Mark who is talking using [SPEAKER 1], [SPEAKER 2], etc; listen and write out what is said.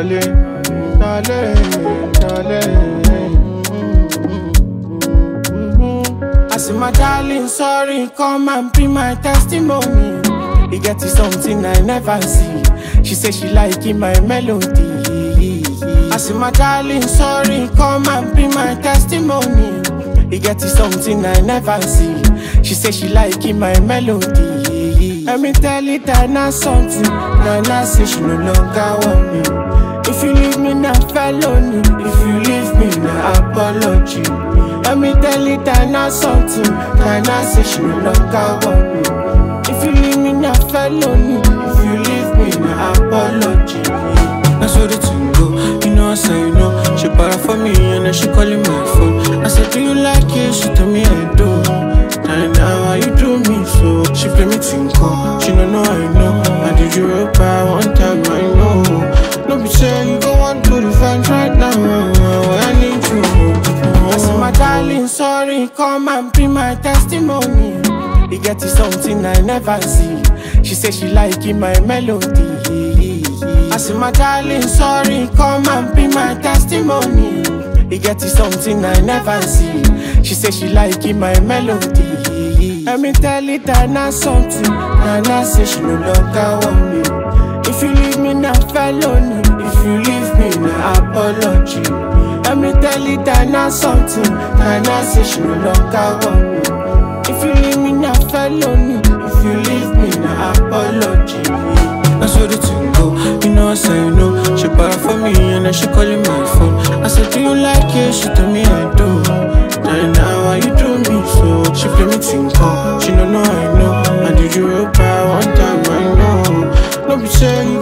[SPEAKER 1] darling, darling, darling. I say my darling, sorry, come and be my testimony. You get is something I never see. She say she liking my melody. I say my darling, sorry, come and be my testimony. You get is something I never see. She say she liking my melody. Let me tell it that not something. Nana say she no longer want me. If you leave me, not felony. If you leave me, na apology. Let me tell it that not something. Nana say she no longer want me. If you leave me, not felony. If you leave me, na apology.
[SPEAKER 2] That's how the thing go. You know I say you know. She para for me and then she calling my phone. I said, do you like it? She told me I do. Now how you do me so? She play me tinko. She don't know I know. I did you up by one time I know. Don't be saying you go on to the fans right now. I need you.
[SPEAKER 1] I say my darling, sorry, come and be my testimony. You get is something I never see. She say she liking my melody. I say my darling, sorry, come and be my testimony. You get is something I never see. She say she liking my melody. Let me tell it that not something. Nana say she no longer want me. If you leave me, not felony. If you leave me, na apology. Let me tell it that not something. Nana say she no longer want me. If you leave me, not felony. If you leave me, na apology.
[SPEAKER 2] That's how the thing go. You know I say you know. She para for me and then she calling my phone. I said, do you like it? She told me I do. Now how you do me so? She play me tinko. She don't know I know. I did you up by one time I know. Don't be saying you